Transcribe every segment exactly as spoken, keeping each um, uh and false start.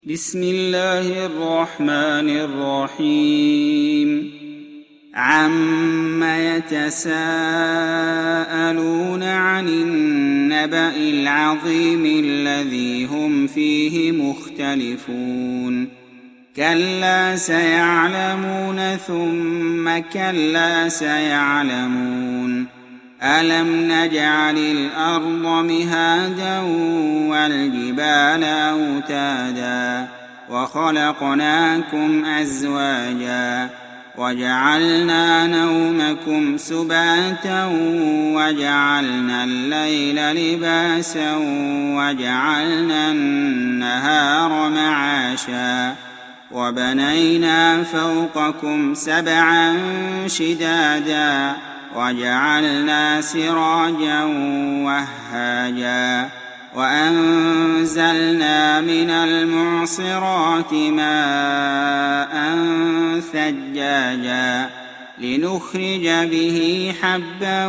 بسم الله الرحمن الرحيم عم يتساءلون عن النبأ العظيم الذي هم فيه مختلفون كلا سيعلمون ثم كلا سيعلمون ألم نجعل الأرض مهادا والجبال أوتادا وخلقناكم أزواجا وجعلنا نومكم سباتا وجعلنا الليل لباسا وجعلنا النهار معاشا وبنينا فوقكم سبعا شدادا وجعلنا سراجا وهاجا وأنزلنا من المعصرات ماء ثجاجا لنخرج به حبا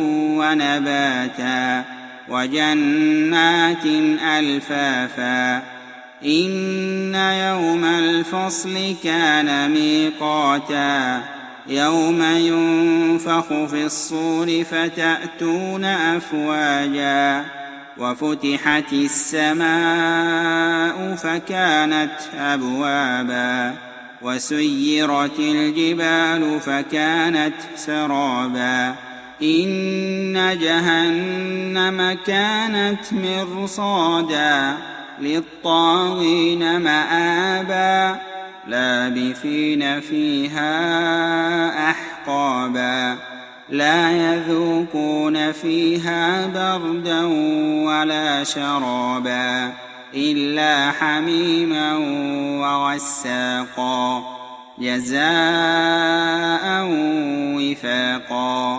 ونباتا وجنات ألفافا إن يوم الفصل كان ميقاتا يوم ينفخ في الصور فتأتون أفواجا وفتحت السماء فكانت أبوابا وسيرت الجبال فكانت سرابا إن جهنم كانت مرصادا للطاغين مآبا لابثين فيها أحقابا لا يذوقون فيها بردا ولا شرابا إلا حميما وغساقا جزاء وفاقا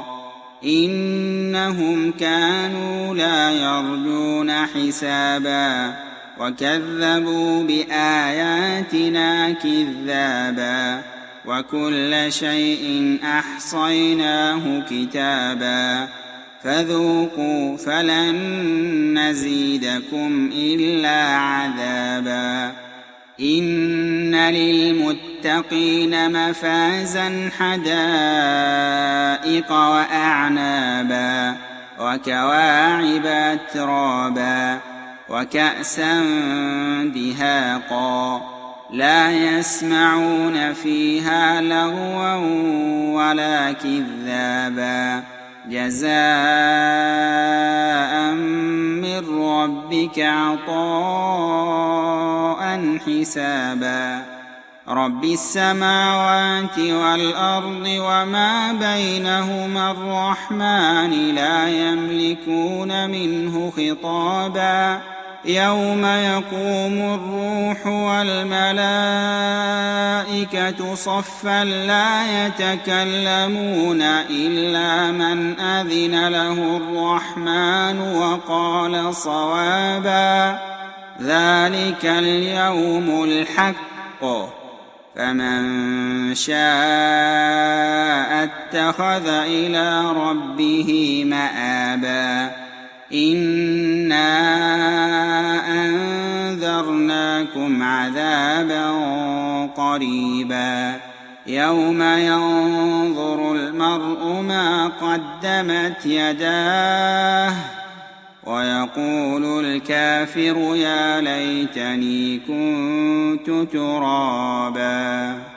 إنهم كانوا لا يرجون حسابا وكذبوا بآياتنا كذابا وكل شيء أحصيناه كتابا فذوقوا فلن نزيدكم إلا عذابا إن للمتقين مفازا حدائق وأعنابا وكواعب أترابا وكأسا دهاقا لا يسمعون فيها لغوا ولا كذابا جزاء من ربك عطاء حسابا رب السماوات والأرض وما بينهما الرحمن لا يملكون منه خطابا يوم يقوم الروح والملائكة صفا لا يتكلمون إلا من أذن له الرحمن وقال صوابا ذلك اليوم الحق فمن شاء اتخذ إلى ربه مآبا إنا أنذرناكم عذابا قريبا يوم ينظر المرء ما قدمت يداه ويقول الكافر يا ليتني كنت ترابا.